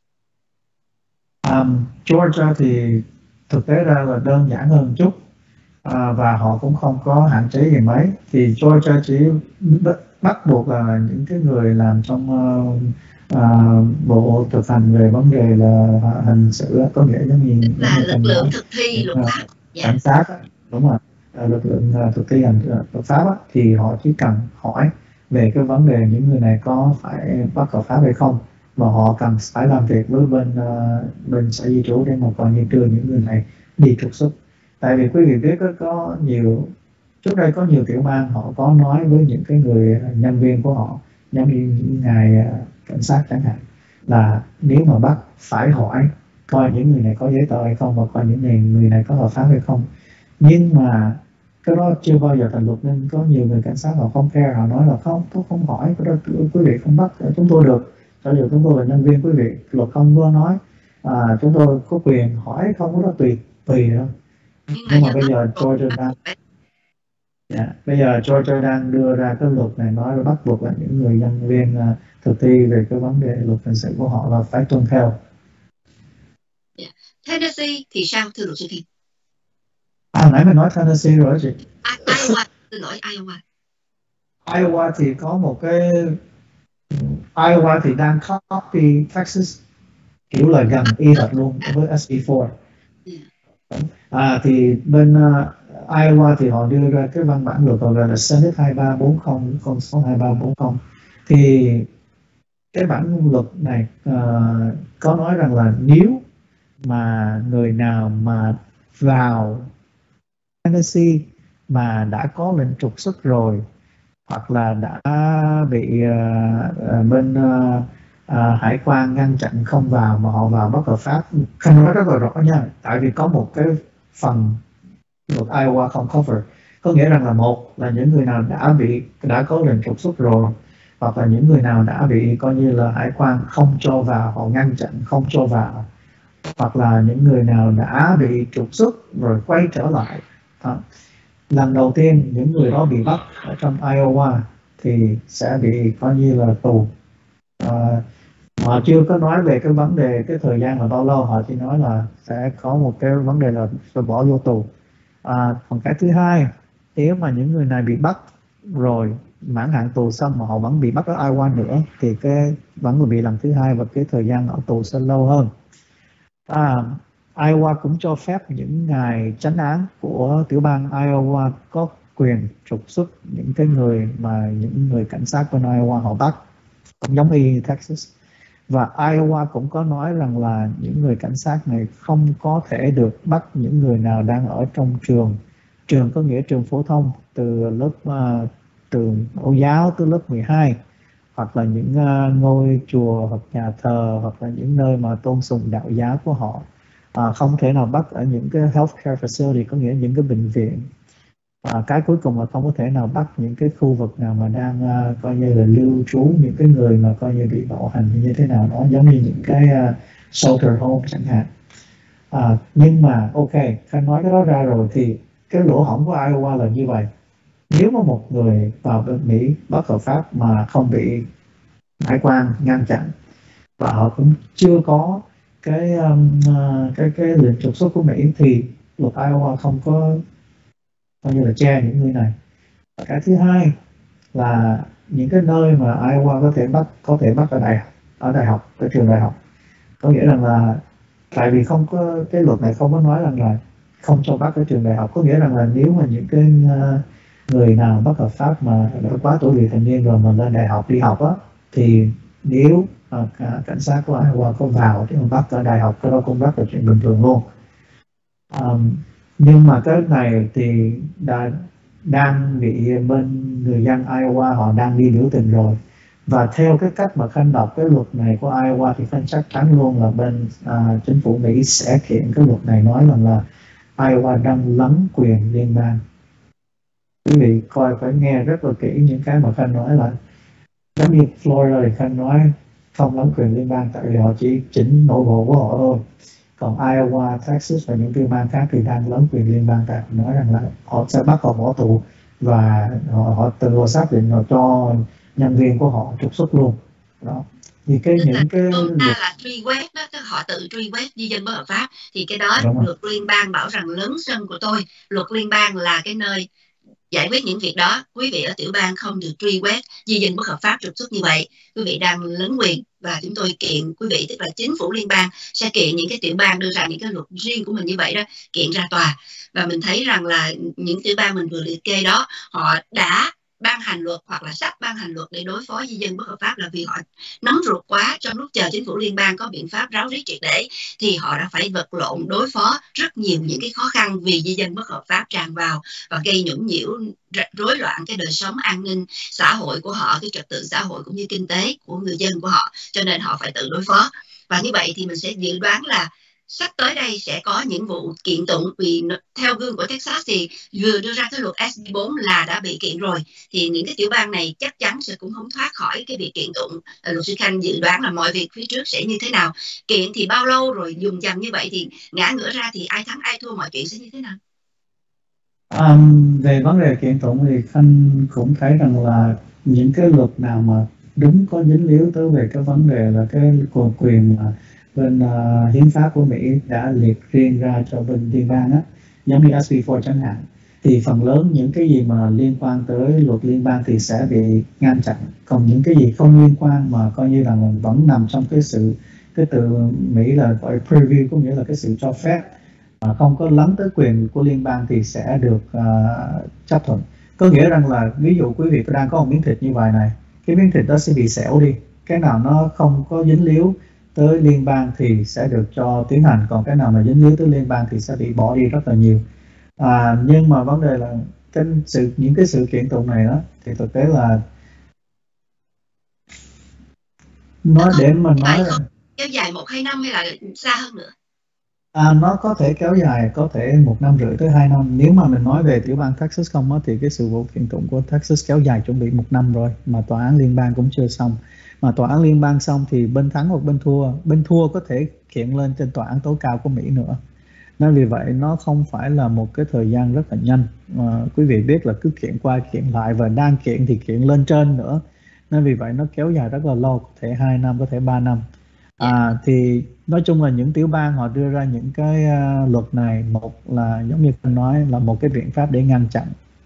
Um, Georgia thì thực tế ra là đơn giản hơn chút, à, và họ cũng không có hạn chế gì mấy. Thì Georgia chỉ bắt buộc là những cái người làm trong uh, uh, bộ thực hành về vấn đề là hình sự, có nghĩa giống như là lực lượng nói, thực thi luật pháp, uh, cảnh sát, đúng rồi, uh, lực lượng uh, thực thi hành uh, luật pháp á, thì họ chỉ cần hỏi về cái vấn đề những người này có phải bất hợp pháp hay không, mà họ cần phải làm việc với bên uh, bên sở di trú để mà coi như đưa những người này đi trục xuất. Tại vì quý vị biết có, có nhiều trước đây có nhiều tiểu bang họ có nói với những cái người nhân viên của họ, giống như những ngài uh, cảnh sát chẳng hạn, là nếu mà bắt phải hỏi coi những người này có giấy tờ hay không và coi những người, người này có hợp pháp hay không. Nhưng mà cái đó chưa bao giờ thành luật, nên có nhiều người cảnh sát họ không care, họ nói là không, tôi không hỏi, cái đó quý vị không bắt chúng tôi được, cho dù chúng tôi là nhân viên quý vị, luật không có nói à, chúng tôi có quyền hỏi không, có đó tùy tùy đâu. Nhưng, Nhưng mà bây giờ Georgia đang yeah, bây giờ Georgia đang đưa ra cái luật này, nói là bắt buộc là những người nhân viên uh, thực thi về cái vấn đề luật hình sự của họ là phải tuân theo. Yeah. Tennessee thì sao thưa luật sư Thiên? À, nãy mình nói Tennessee rồi chị. Iowa, xin lỗi, Iowa. Iowa thì có một cái Iowa thì đang copy Texas, kiểu là gần y hệt luôn với S B bốn. Yeah. À, thì bên uh, Iowa thì họ đưa ra cái văn bản luật gọi là Senate hai ba bốn không, con số hai ba bốn không. Thì cái bản luật này uh, có nói rằng là nếu mà người nào mà vào Tennessee mà đã có lệnh trục xuất rồi, hoặc là đã bị uh, bên uh, uh, hải quan ngăn chặn không vào mà họ vào bất hợp pháp, không nói rất là rõ nha, tại vì có một cái phần luật Iowa không cover, có nghĩa rằng là một là những người nào đã bị đã có lệnh trục xuất rồi, hoặc là những người nào đã bị coi như là hải quan không cho vào, họ ngăn chặn không cho vào, hoặc là những người nào đã bị trục xuất rồi quay trở lại. À, lần đầu tiên những người đó bị bắt ở trong Iowa thì sẽ bị coi như là tù. À, họ chưa có nói về cái vấn đề cái thời gian là bao lâu, họ chỉ nói là sẽ có một cái vấn đề là sẽ bỏ vô tù. À, còn cái thứ hai, nếu mà những người này bị bắt rồi mãn hạn tù xong mà họ vẫn bị bắt ở Iowa nữa thì cái vẫn bị lần thứ hai và cái thời gian ở tù sẽ lâu hơn. À, Iowa cũng cho phép những ngài chánh án của tiểu bang Iowa có quyền trục xuất những cái người mà những người cảnh sát bên Iowa họ bắt, cũng giống như Texas. Và Iowa cũng có nói rằng là những người cảnh sát này không có thể được bắt những người nào đang ở trong trường, trường có nghĩa trường phổ thông, từ lớp uh, từ mẫu giáo tới lớp mười hai, hoặc là những uh, ngôi chùa hoặc nhà thờ, hoặc là những nơi mà tôn sùng đạo giáo của họ. À, không thể nào bắt ở những cái healthcare facility, có nghĩa những cái bệnh viện. À, cái cuối cùng là không có thể nào bắt những cái khu vực nào mà đang uh, coi như là lưu trú những cái người mà coi như bị bạo hành như thế nào đó, giống như những cái uh, shelter home chẳng hạn. À, nhưng mà ok, Khanh nói cái đó ra rồi thì cái lỗ hổng của Iowa là như vậy. Nếu mà một người vào bên Mỹ bất hợp pháp mà không bị hải quan ngăn chặn và họ cũng chưa có cái um, cái cái lệnh trục xuất của Mỹ thì luật Iowa không có coi như là che những người này. Và cái thứ hai là những cái nơi mà Iowa có thể bắt có thể bắt ở đại ở đại học, ở trường đại học, có nghĩa rằng là tại vì không có cái luật này không có nói rằng là không cho bắt ở trường đại học, có nghĩa rằng là nếu mà những cái uh, người nào bất hợp pháp mà đã quá tuổi vị thành niên rồi mà lên đại học đi học á, thì nếu uh, cảnh sát của Iowa có vào thì bắt ở đại học, cái đó cũng bắt là chuyện bình thường luôn. Um, nhưng mà cái này thì đã đang bị bên người dân Iowa họ đang đi biểu tình rồi. Và theo cái cách mà Khanh đọc cái luật này của Iowa thì Khanh chắc chắn luôn là bên à, chính phủ Mỹ sẽ kiện cái luật này, nói rằng là Iowa đang lấn quyền liên bang. Quý vị coi phải nghe rất là kỹ những cái mà Khanh nói, là giống như Florida thì Khanh nói không lấn quyền liên bang tại vì họ chỉ chỉnh nội bộ của họ thôi. Còn Iowa, Texas và những tiểu bang khác thì đang lấn quyền liên bang, tại nói rằng là họ sẽ bắt họ bỏ tù và họ, họ tự họ xác định họ cho nhân viên của họ trục xuất luôn. Đó thì cái Tức là những cái chúng ta luật là truy quét đó, tức họ tự truy quét di dân bất hợp pháp, thì cái đó đúng rồi. luật liên bang bảo rằng lớn sân của tôi, luật liên bang là cái nơi giải quyết những việc đó. Quý vị ở tiểu bang không được truy quét di dân bất hợp pháp trục xuất như vậy, quý vị đang lấn quyền và chúng tôi kiện quý vị, tức là chính phủ liên bang sẽ kiện những cái tiểu bang đưa ra những cái luật riêng của mình như vậy đó, kiện ra tòa. Và mình thấy rằng là những tiểu bang mình vừa liệt kê đó, họ đã ban hành luật hoặc là sắp ban hành luật để đối phó di dân bất hợp pháp là vì họ nóng ruột quá. Trong lúc chờ chính phủ liên bang có biện pháp ráo riết triệt để thì họ đã phải vật lộn đối phó rất nhiều những cái khó khăn vì di dân bất hợp pháp tràn vào và gây nhũng nhiễu, rối loạn cái đời sống an ninh xã hội của họ, cái trật tự xã hội cũng như kinh tế của người dân của họ, cho nên họ phải tự đối phó. Và như vậy thì mình sẽ dự đoán là sắp tới đây sẽ có những vụ kiện tụng, vì theo gương của Texas thì vừa đưa ra cái luật S B bốn là đã bị kiện rồi, thì những cái tiểu bang này chắc chắn sẽ cũng không thoát khỏi cái việc kiện tụng. Luật sư Khanh dự đoán là mọi việc phía trước sẽ như thế nào, kiện thì bao lâu, rồi dùng dần như vậy thì ngã ngửa ra thì ai thắng ai thua, mọi chuyện sẽ như thế nào? Um, về vấn đề kiện tụng thì Khanh cũng thấy rằng là những cái luật nào mà đúng có dính líu tới về cái vấn đề là cái quyền mà bên uh, hiến pháp của Mỹ đã liệt riêng ra cho bên liên bang á, giống như S B bốn chẳng hạn, thì phần lớn những cái gì mà liên quan tới luật liên bang thì sẽ bị ngăn chặn. Còn những cái gì không liên quan mà coi như là vẫn nằm trong cái sự, cái từ Mỹ là gọi preview, có nghĩa là cái sự cho phép, mà không có lấn tới quyền của liên bang thì sẽ được uh, chấp thuận. Có nghĩa rằng là ví dụ quý vị đang có một miếng thịt như vậy này, cái miếng thịt đó sẽ bị xẻo đi, cái nào nó không có dính líu tới liên bang thì sẽ được cho tiến hành, còn cái nào mà dính líu tới liên bang thì sẽ bị bỏ đi rất là nhiều. À, nhưng mà vấn đề là cái sự những cái sự kiện tụng này đó thì thực tế là nói để mà nói là kéo dài một hai năm hay là xa hơn nữa? À, nó có thể kéo dài, có thể một năm rưỡi tới hai năm. Nếu mà mình nói về tiểu bang Texas không á, thì cái sự vụ kiện tụng của Texas kéo dài chuẩn bị một năm rồi, mà tòa án liên bang cũng chưa xong. Mà tòa án liên bang xong thì bên thắng hoặc bên thua, bên thua có thể kiện lên trên tòa án tối cao của Mỹ nữa. Nên vì vậy nó không phải là một cái thời gian rất là nhanh. À, quý vị biết là cứ kiện qua kiện lại và đang kiện thì kiện lên trên nữa. Nên vì vậy nó kéo dài rất là lâu, có thể hai năm, có thể ba năm. À, thì nói chung là những tiểu bang họ đưa ra những cái uh, luật này, một là giống như tôi nói là một cái biện pháp để ngăn chặn.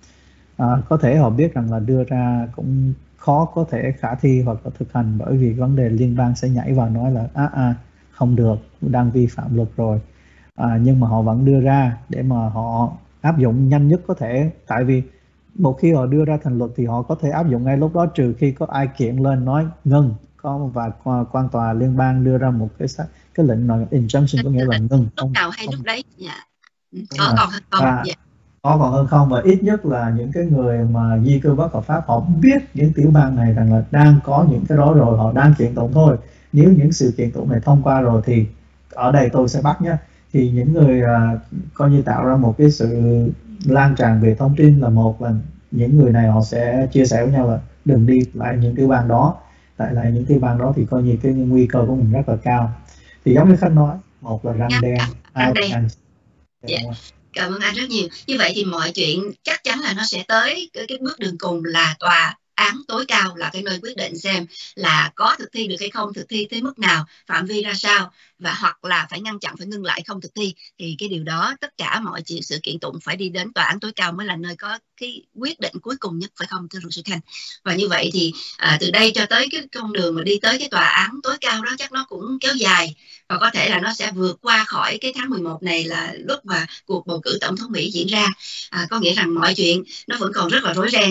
À, có thể họ biết rằng là đưa ra cũng khó có thể khả thi hoặc là thực hành, bởi vì vấn đề liên bang sẽ nhảy vào nói là à, à không được, đang vi phạm luật rồi. À, nhưng mà họ vẫn đưa ra để mà họ áp dụng nhanh nhất có thể, tại vì một khi họ đưa ra thành luật thì họ có thể áp dụng ngay lúc đó, trừ khi có ai kiện lên nói ngưng, có và quan tòa liên bang đưa ra một cái cái lệnh là injunction, có nghĩa là ngưng, lúc nào hay không, lúc đấy. Dạ. Có còn hơn không? à, dạ. có còn hơn không, và ít nhất là những cái người mà di cư bất hợp pháp họ biết những tiểu bang này rằng là đang có những cái đó rồi, họ đang kiện tụng thôi. Nếu những sự kiện tụng này thông qua rồi thì ở đây tôi sẽ bắt nhé, thì những người uh, coi như tạo ra một cái sự lan tràn về thông tin là một là những người này họ sẽ chia sẻ với nhau là đừng đi lại những tiểu bang đó, tại lại những tiểu bang đó thì coi như cái nguy cơ của mình rất là cao. Thì giống như khách nói, một là răng đen, hai là ngăn. Dạ. Cảm ơn anh rất nhiều. Như vậy thì mọi chuyện chắc chắn là nó sẽ tới cái, cái bước đường cùng là tòa án tối cao là cái nơi quyết định xem là có thực thi được hay không, thực thi tới mức nào, phạm vi ra sao, và hoặc là phải ngăn chặn, phải ngưng lại không thực thi. Thì cái điều đó tất cả mọi chuyện sự kiện tụng phải đi đến tòa án tối cao mới là nơi có cái quyết định cuối cùng nhất, phải không thưa luật sư Khanh? Và như vậy thì à, từ đây cho tới cái con đường mà đi tới cái tòa án tối cao đó chắc nó cũng kéo dài, và có thể là nó sẽ vượt qua khỏi cái tháng mười một này là lúc mà cuộc bầu cử tổng thống Mỹ diễn ra. À, có nghĩa rằng mọi chuyện nó vẫn còn rất là rối ren.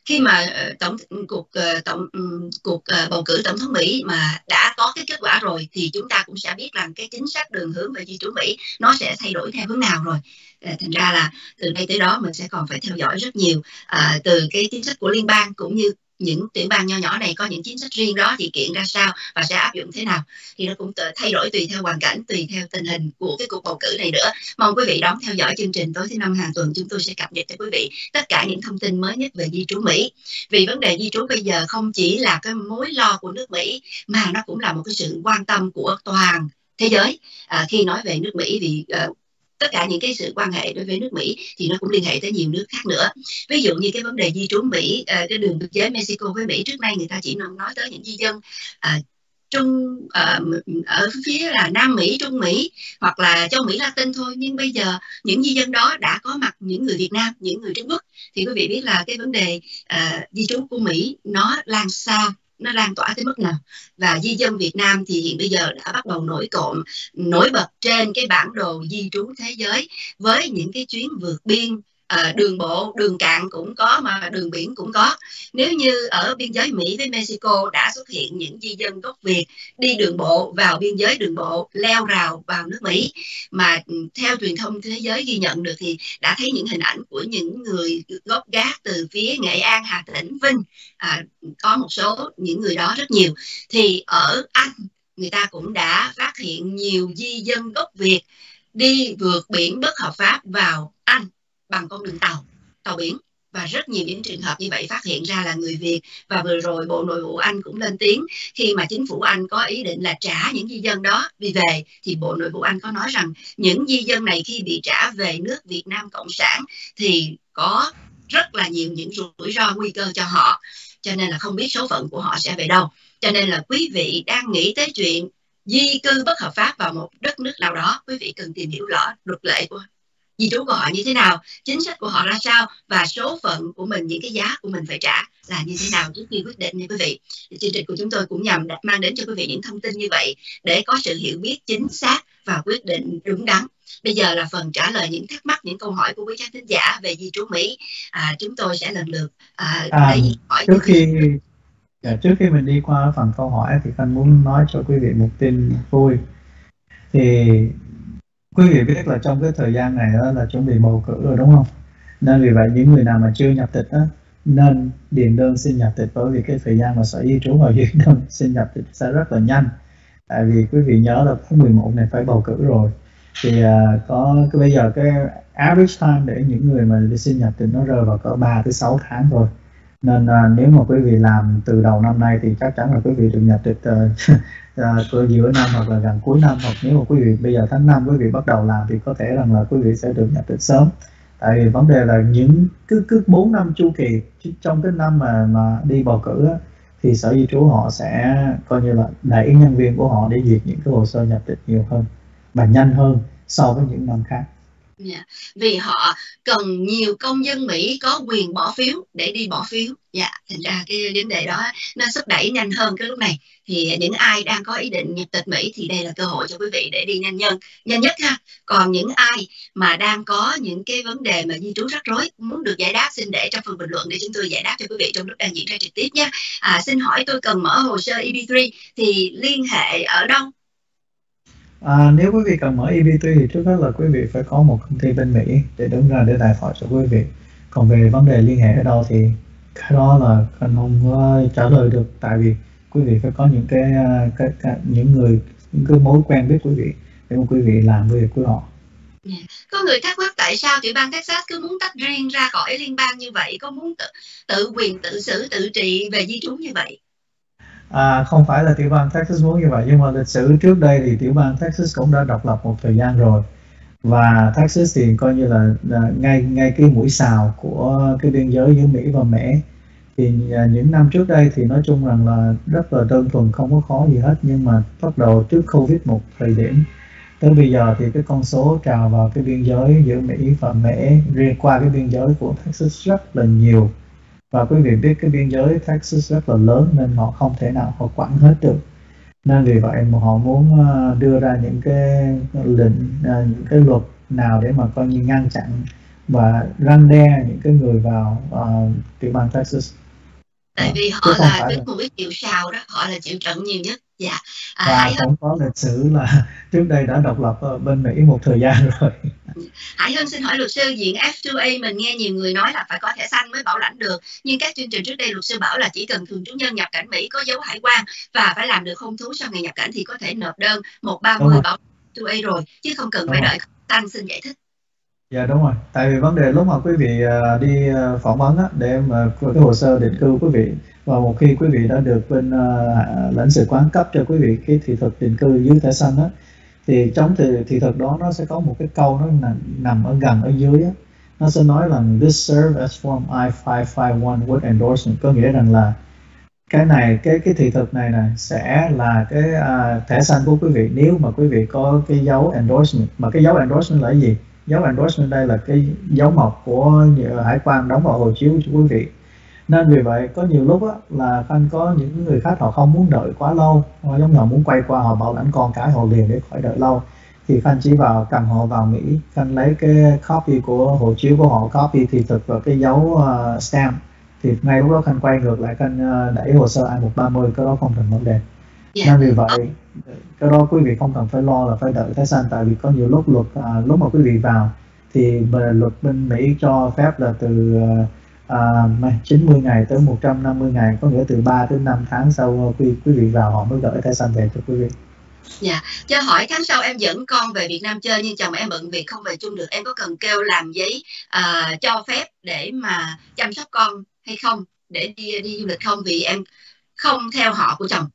khi mà uh, tổng cuộc uh, tổng um, cuộc uh, bầu cử tổng thống Mỹ mà đã có cái kết quả rồi thì chúng ta cũng sẽ biết rằng cái chính sách đường hướng về di trú Mỹ nó sẽ thay đổi theo hướng nào rồi. Uh, thành ra là từ đây tới đó mình sẽ còn phải theo dõi rất nhiều, uh, từ cái chính sách của liên bang cũng như những tiểu bang nho nhỏ này có những chính sách riêng đó thì kiện ra sao và sẽ áp dụng thế nào, thì nó cũng thay đổi tùy theo hoàn cảnh, tùy theo tình hình của cái cuộc bầu cử này nữa. Mong quý vị đón theo dõi chương trình tối thứ năm hàng tuần, chúng tôi sẽ cập nhật cho quý vị tất cả những thông tin mới nhất về di trú Mỹ. Vì vấn đề di trú bây giờ không chỉ là cái mối lo của nước Mỹ mà nó cũng là một cái sự quan tâm của toàn thế giới. À, khi nói về nước Mỹ thì uh, tất cả những cái sự quan hệ đối với nước Mỹ thì nó cũng liên hệ tới nhiều nước khác nữa. Ví dụ như cái vấn đề di trú Mỹ, cái đường biên giới Mexico với Mỹ, trước nay người ta chỉ nói tới những di dân à, Trung à, ở phía là Nam Mỹ, Trung Mỹ hoặc là châu Mỹ Latin thôi, nhưng bây giờ những di dân đó đã có mặt những người Việt Nam, những người Trung Quốc, thì quý vị biết là cái vấn đề à, di trú của Mỹ nó lan xa, nó lan tỏa tới mức nào, và di dân Việt Nam thì hiện bây giờ đã bắt đầu nổi cộm, nổi bật trên cái bản đồ di trú thế giới với những cái chuyến vượt biên. À, đường bộ, đường cạn cũng có mà đường biển cũng có. Nếu như ở biên giới Mỹ với Mexico đã xuất hiện những di dân gốc Việt đi đường bộ vào biên giới đường bộ, leo rào vào nước Mỹ, mà theo truyền thông thế giới ghi nhận được thì đã thấy những hình ảnh của những người gốc gác từ phía Nghệ An, Hà Tĩnh, Vinh, à, có một số những người đó rất nhiều. Thì ở Anh người ta cũng đã phát hiện nhiều di dân gốc Việt đi vượt biển bất hợp pháp vào Anh bằng con đường tàu, tàu biển, và rất nhiều những trường hợp như vậy phát hiện ra là người Việt. Và vừa rồi Bộ Nội vụ Anh cũng lên tiếng khi mà chính phủ Anh có ý định là trả những di dân đó đi về, thì Bộ Nội vụ Anh có nói rằng những di dân này khi bị trả về nước Việt Nam Cộng sản thì có rất là nhiều những rủi ro, nguy cơ cho họ, cho nên là không biết số phận của họ sẽ về đâu. Cho nên là quý vị đang nghĩ tới chuyện di cư bất hợp pháp vào một đất nước nào đó, quý vị cần tìm hiểu rõ luật lệ của di trú của họ như thế nào, chính sách của họ ra sao, và số phận của mình, những cái giá của mình phải trả là như thế nào trước khi quyết định nha quý vị. Chương trình của chúng tôi cũng nhằm mang đến cho quý vị những thông tin như vậy để có sự hiểu biết chính xác và quyết định đúng đắn. Bây giờ là phần trả lời những thắc mắc, những câu hỏi của quý khán thính giả về di trú Mỹ. À, chúng tôi sẽ lần lượt à, à, lấy hỏi trước khi dạ, trước khi mình đi qua phần câu hỏi thì Khanh muốn nói cho quý vị một tin vui. Thì quý vị biết là trong cái thời gian này đó là chuẩn bị bầu cử rồi đúng không? Nên vì vậy những người nào mà chưa nhập tịch đó, nên điền đơn xin nhập tịch, bởi vì cái thời gian mà Sở Di trú vào điền đơn xin nhập tịch sẽ rất là nhanh. Tại vì quý vị nhớ là tháng mười một này phải bầu cử rồi. Thì uh, có cái bây giờ cái average time để những người mà đi xin nhập tịch nó rơi vào cỡ ba tới sáu tháng rồi. Nên uh, nếu mà quý vị làm từ đầu năm nay thì chắc chắn là quý vị được nhập tịch uh, uh, giữa năm hoặc là gần cuối năm, hoặc nếu mà quý vị bây giờ tháng năm quý vị bắt đầu làm thì có thể rằng là quý vị sẽ được nhập tịch sớm. Tại vì vấn đề là những cứ cứ bốn năm chu kỳ trong cái năm mà mà đi bầu cử á, thì Sở Di trú họ sẽ coi như là đẩy nhân viên của họ để duyệt những cái hồ sơ nhập tịch nhiều hơn và nhanh hơn so với những năm khác. Yeah. Vì họ cần nhiều công dân Mỹ có quyền bỏ phiếu để đi bỏ phiếu. Dạ, yeah. Thành ra cái vấn đề đó nó thúc đẩy nhanh hơn cái lúc này. Thì những ai đang có ý định nhập tịch Mỹ thì đây là cơ hội cho quý vị để đi nhanh nhân, nhanh nhất ha. Còn những ai mà đang có những cái vấn đề mà di trú rắc rối muốn được giải đáp, xin để trong phần bình luận để chúng tôi giải đáp cho quý vị trong lúc đang diễn ra trực tiếp nhé. À, xin hỏi tôi cần mở hồ sơ E B ba thì liên hệ ở đâu? À, nếu quý vị cần mở E B ba thì trước hết là quý vị phải có một công ty bên Mỹ để đứng ra để tài trợ cho quý vị. Còn về vấn đề liên hệ ở đâu thì cái đó là Khanh không uh, trả lời được, tại vì quý vị phải có những cái, uh, cái, cái những người những cái mối quen biết quý vị để mà quý vị làm việc của họ. Yeah. Có người thắc mắc tại sao tiểu bang Texas cứ muốn tách riêng ra khỏi liên bang như vậy, có muốn tự, tự quyền tự xử tự trị về di trú như vậy? À, không phải là tiểu bang Texas muốn như vậy, nhưng mà lịch sử trước đây thì tiểu bang Texas cũng đã độc lập một thời gian rồi, và Texas thì coi như là, là ngay ngay cái mũi xào của cái biên giới giữa Mỹ và Mễ. Thì những năm trước đây thì nói chung rằng là rất là đơn thuần, không có khó gì hết, nhưng mà bắt đầu trước Covid một thời điểm tới bây giờ thì cái con số trào vào cái biên giới giữa Mỹ và Mễ riêng qua cái biên giới của Texas rất là nhiều. Và quý vị biết cái biên giới Texas rất là lớn nên họ không thể nào họ quản hết được. Nên vì vậy mà họ muốn đưa ra những cái lệnh, những cái luật nào để mà coi như ngăn chặn và răn đe những cái người vào uh, tiểu bang Texas. Tại vì họ là cái mũi chịu sào đó, họ là chịu trận nhiều nhất. Dạ. À, và Hải cũng có lịch sử là trước đây đã độc lập ở bên Mỹ một thời gian rồi. Hải Hưng xin hỏi luật sư, diện F hai A mình nghe nhiều người nói là phải có thẻ xanh mới bảo lãnh được, nhưng các chương trình trước đây luật sư bảo là chỉ cần thường trú nhân nhập cảnh Mỹ có dấu hải quan và phải làm được hôn thú sau ngày nhập cảnh thì có thể nộp đơn một ba mươi bảo F hai A rồi, chứ không cần đúng phải rồi. Đợi xanh. Xin giải thích. Dạ đúng rồi, tại vì vấn đề lúc mà quý vị uh, đi uh, phỏng vấn á, để mà uh, cái hồ sơ định cư quý vị, và một khi quý vị đã được bên uh, lãnh sự quán cấp cho quý vị cái thị thực định cư dưới thẻ xanh á, thì trong thị, thị thực đó nó sẽ có một cái câu nó nằm, nằm ở gần ở dưới á, nó sẽ nói là this serve as form I five five one with endorsement, có nghĩa rằng là cái này cái cái thị thực này này sẽ là cái uh, thẻ xanh của quý vị nếu mà quý vị có cái dấu endorsement. Mà cái dấu endorsement là cái gì? Dấu endorsement đây là cái dấu mộc của hải quan đóng vào hộ chiếu cho quý vị. Nên vì vậy có nhiều lúc á, là Khanh có những người khác họ không muốn đợi quá lâu, họ giống như họ muốn quay qua họ bảo lãnh con cái họ liền để khỏi đợi lâu, thì Khanh chỉ vào cầm họ vào Mỹ, Khanh lấy cái copy của hộ chiếu của họ, copy thị thực và cái dấu uh, stamp, thì ngay lúc đó Khanh quay ngược lại, Khanh uh, đẩy hồ sơ I một ba mươi, cái đó không thành vấn đề. Yeah. Nên vì vậy cái đó quý vị không cần phải lo là phải đợi thẻ xanh, tại vì có nhiều lúc luật uh, lúc mà quý vị vào thì luật bên Mỹ cho phép là từ uh, uh, chín mươi ngày tới một trăm năm mươi ngày, có nghĩa từ ba đến năm tháng sau quý, quý vị vào họ mới gửi thẻ xanh về cho quý vị. Dạ, yeah. Cho hỏi tháng sau em dẫn con về Việt Nam chơi nhưng chồng em bận việc không về chung được, em có cần kêu làm giấy uh, cho phép để mà chăm sóc con hay không, để đi đi du lịch không, vì em không theo họ của chồng?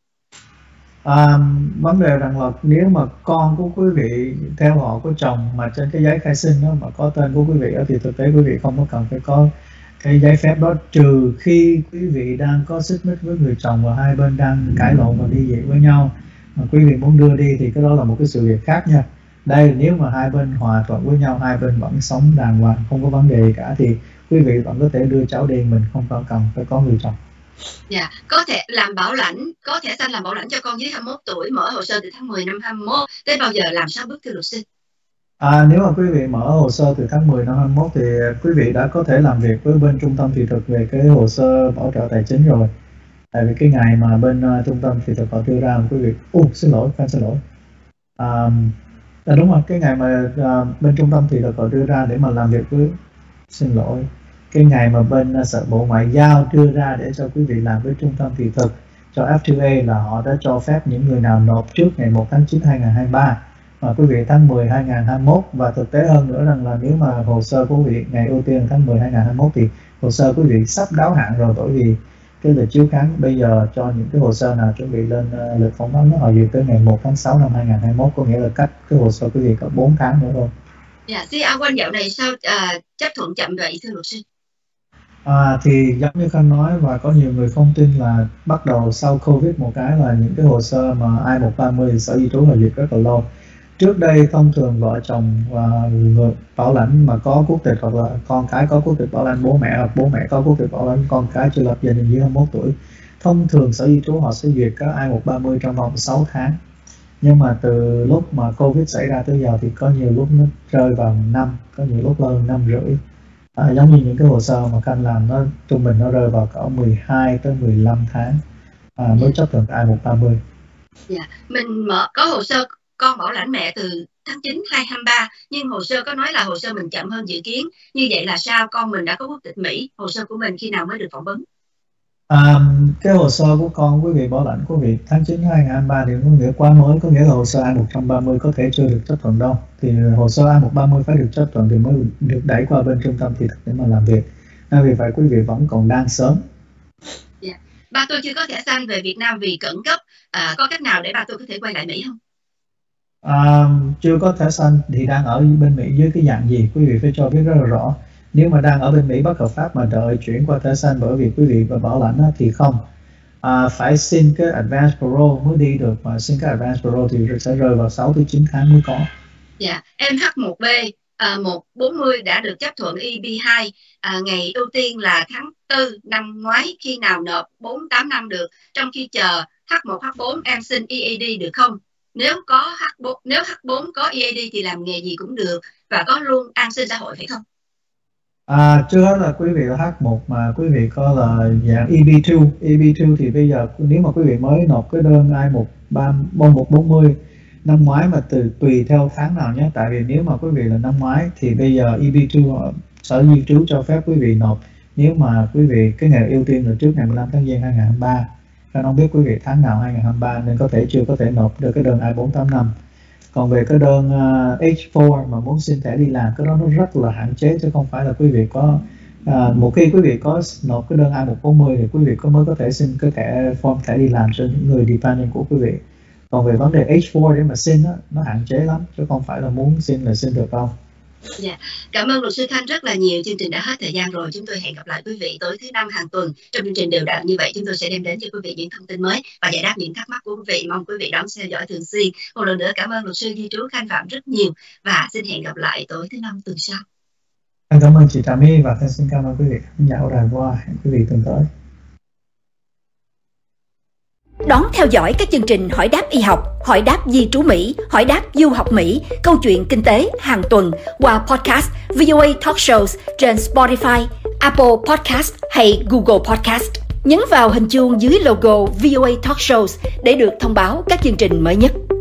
À, vấn đề rằng là nếu mà con của quý vị theo họ của chồng mà trên cái giấy khai sinh đó mà có tên của quý vị đó, thì thực tế quý vị không có cần phải có cái giấy phép đó, trừ khi quý vị đang có xích mích với người chồng và hai bên đang cãi lộn và ly dị với nhau mà quý vị muốn đưa đi, thì cái đó là một cái sự việc khác nha. Đây, nếu mà hai bên hòa thuận với nhau, hai bên vẫn sống đàng hoàng, không có vấn đề gì cả, thì quý vị vẫn có thể đưa cháu đi, mình không cần phải có người chồng. Dạ, yeah. Có thể làm bảo lãnh, có thẻ xanh làm bảo lãnh cho con dưới hai mươi mốt tuổi, mở hồ sơ từ tháng mười năm hai mươi mốt, tới bao giờ làm sao bước thưa luật sư? À, nếu mà quý vị mở hồ sơ từ tháng mười năm hai mươi mốt thì quý vị đã có thể làm việc với bên trung tâm thị thực về cái hồ sơ bảo trợ tài chính rồi. Tại vì cái ngày mà bên uh, trung tâm thị thực họ đưa ra quý vị, ồ uh, xin lỗi, xin lỗi. À, à, đúng rồi, cái ngày mà uh, bên trung tâm thị thực họ đưa ra để mà làm việc với, xin lỗi, cái ngày mà bên uh, Sở Bộ Ngoại giao đưa ra để cho quý vị làm với trung tâm thị thực cho F hai A là họ đã cho phép những người nào nộp trước ngày một tháng chín hai nghìn không trăm hai mươi ba mà quý vị tháng mười hai nghìn không trăm hai mươi mốt, và thực tế hơn nữa rằng là nếu mà hồ sơ của quý vị ngày ưu tiên tháng mười hai nghìn không trăm hai mươi mốt thì hồ sơ quý vị sắp đáo hạn rồi, bởi vì cái lịch chiếu kháng bây giờ cho những cái hồ sơ nào chuẩn bị lên uh, lịch phỏng vấn nó họ dự tới ngày một tháng sáu năm hai nghìn không trăm hai mươi mốt, có nghĩa là cách cái hồ sơ quý vị có bốn tháng nữa thôi. Dạ, xin áo quan dạo này sao uh, chấp thuận chậm vậy thưa luật sư? À, thì giống như Khanh nói và có nhiều người không tin là bắt đầu sau Covid một cái là những cái hồ sơ mà I một ba mươi Sở Di trú họ duyệt rất là lâu. Trước đây thông thường vợ chồng và người bảo lãnh mà có quốc tịch hoặc là con cái có quốc tịch bảo lãnh bố mẹ, hoặc bố mẹ có quốc tịch bảo lãnh con cái chưa lập gia đình dưới hai mươi mốt tuổi, thông thường Sở Di trú họ sẽ duyệt các I một ba mươi trong vòng sáu tháng. Nhưng mà từ lúc mà Covid xảy ra tới giờ thì có nhiều lúc nó rơi vào năm, có nhiều lúc hơn năm rưỡi. À, giống như những cái hồ sơ mà Khanh làm nó trung bình nó rơi vào cỡ mười hai tới mười lăm tháng à, mới chấp thuận I một ba mươi. Dạ, mình mở có hồ sơ con bảo lãnh mẹ từ tháng chín hai nghìn không trăm hai mươi ba, nhưng hồ sơ có nói là hồ sơ mình chậm hơn dự kiến. Như vậy là sao? Con mình đã có quốc tịch Mỹ, hồ sơ của mình khi nào mới được phỏng vấn? À, cái hồ sơ của con quý vị bảo lãnh của vị tháng chín hai nghìn không trăm hai mươi ba thì có nghĩa quá mới, có nghĩa là hồ sơ I một ba mươi có thể chưa được chấp thuận đâu, thì hồ sơ I một ba mươi phải được chấp thuận thì mới được đẩy qua bên trung tâm thị thực để mà làm việc. Nên vì vậy quý vị vẫn còn đang sớm. Yeah. Ba tôi chưa có thẻ xanh về Việt Nam vì khẩn cấp, à, có cách nào để ba tôi có thể quay lại Mỹ không? À, chưa có thẻ xanh thì đang ở bên Mỹ dưới cái dạng gì quý vị phải cho biết rất là rõ. Nếu mà đang ở bên Mỹ bất hợp pháp mà đợi chuyển qua thẻ xanh bởi vì quý vị và bảo lãnh thì không, à, phải xin cái advance parole mới đi được, mà xin cái advance parole thì sẽ rơi vào sáu tới chín tháng mới có. Dạ, yeah. Em H một B à, một bốn mươi đã được chấp thuận E B hai, à, ngày ưu tiên là tháng tư năm ngoái, khi nào nộp bốn tám năm được, trong khi chờ H một H bốn em xin E A D được không? Nếu có H bốn, nếu H bốn có E A D thì làm nghề gì cũng được và có luôn an sinh xã hội phải không? À, trước hết là quý vị là hát một mà quý vị có là dạng E B hai. E B hai thì bây giờ nếu mà quý vị mới nộp cái đơn I một ba một bốn mươi năm ngoái, mà từ tùy theo tháng nào nhé, tại vì nếu mà quý vị là năm ngoái thì bây giờ E B hai Sở Di trú cho phép quý vị nộp nếu mà quý vị cái ngày ưu tiên là trước ngày mười lăm tháng Giêng hai nghìn không trăm hai mươi ba. Tôi không biết quý vị tháng nào hai nghìn không trăm hai mươi ba nên có thể chưa có thể nộp được cái đơn I bốn tám năm. Còn về cái đơn uh, H bốn mà muốn xin thẻ đi làm, cái đó nó rất là hạn chế, chứ không phải là quý vị có uh, một khi quý vị có nộp cái đơn I một bốn mươi thì quý vị có mới có thể xin cái thẻ form thẻ đi làm cho những người dependent của quý vị. Còn về vấn đề H bốn để mà xin đó, nó hạn chế lắm, chứ không phải là muốn xin là xin được đâu. Yeah. Cảm ơn luật sư Khanh rất là nhiều. Chương trình đã hết thời gian rồi. Chúng tôi hẹn gặp lại quý vị tối thứ năm hàng tuần. Trong chương trình đều đặn như vậy, chúng tôi sẽ đem đến cho quý vị những thông tin mới và giải đáp những thắc mắc của quý vị. Mong quý vị đón theo dõi thường xuyên. Một lần nữa cảm ơn luật sư di trú Khanh Phạm rất nhiều và xin hẹn gặp lại tối thứ năm tuần sau. Anh cảm ơn chị Trà My và xin cảm ơn quý vị khán giả của Đài Voa. Hẹn quý vị tuần tới. Đón theo dõi các chương trình Hỏi đáp y học, Hỏi đáp di trú Mỹ, Hỏi đáp du học Mỹ, Câu chuyện kinh tế hàng tuần qua podcast vê o a Talk Shows trên Spotify, Apple Podcast hay Google Podcast. Nhấn vào hình chuông dưới logo vê o a Talk Shows để được thông báo các chương trình mới nhất.